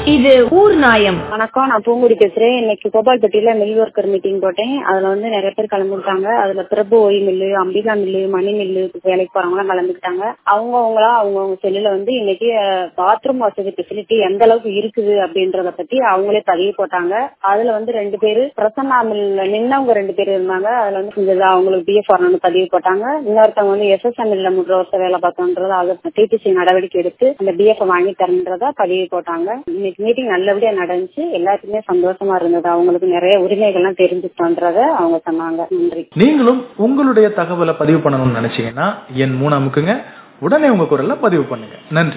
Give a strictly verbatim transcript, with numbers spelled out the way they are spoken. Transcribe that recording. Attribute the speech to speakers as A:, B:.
A: இது ஊர் நாயம்.
B: வணக்கம், நான் பூங்குடி பேசுறேன். இன்னைக்கு கோபால்பட்டியில மில் ஒர்க்கர் மீட்டிங் போட்டேன். அதுல வந்து நிறைய பேர் கலந்துக்கிட்டாங்க. அதுல பிரபு ஓய் mill, Ambika mill, Mani mill வேலைக்கு போறவங்க எல்லாம் கலந்துக்கிட்டாங்க. அவங்க அவங்களா அவங்கவுங்க செல்லுல வந்து இன்னைக்கு பாத்ரூம் வசதி பெசிலிட்டி எந்த அளவுக்கு இருக்குது அப்படின்றத பத்தி அவங்களே பதிவு போட்டாங்க. அதுல வந்து ரெண்டு பேரு பிரசன்னா மில்ல நின்னவங்க ரெண்டு பேர் இருந்தாங்க. அதுல வந்து செஞ்சது அவங்களுக்கு பிஎஃப் வரணும்னு பதிவு போட்டாங்க. இன்னொருத்தவங்க வந்து எஸ்எஸ்எம் மில்ல மூன்று வருஷம் வேலை பார்த்தோன்றத அதை டிடிசி நடவடிக்கை எடுத்து அந்த பிஎஃப் வாங்கி தரன்றதா பதிவு போட்டாங்க. இன்னைக்கு மீட்டிங் நல்லபடியா நடந்துச்சு. எல்லாருக்குமே சந்தோஷமா இருந்தது. அவங்களுக்கு நிறைய உரிமைகள்லாம் தெரிஞ்சுட்டோன்றத அவங்க சொன்னாங்க. நன்றி.
C: நீங்களும் உங்களுடைய தகவலை பதிவு பண்ணணும்னு நினைச்சீங்கன்னா என் மூணு அமுக்குங்க, உடனே உங்க குரல்ல பதிவு பண்ணுங்க. நன்றி.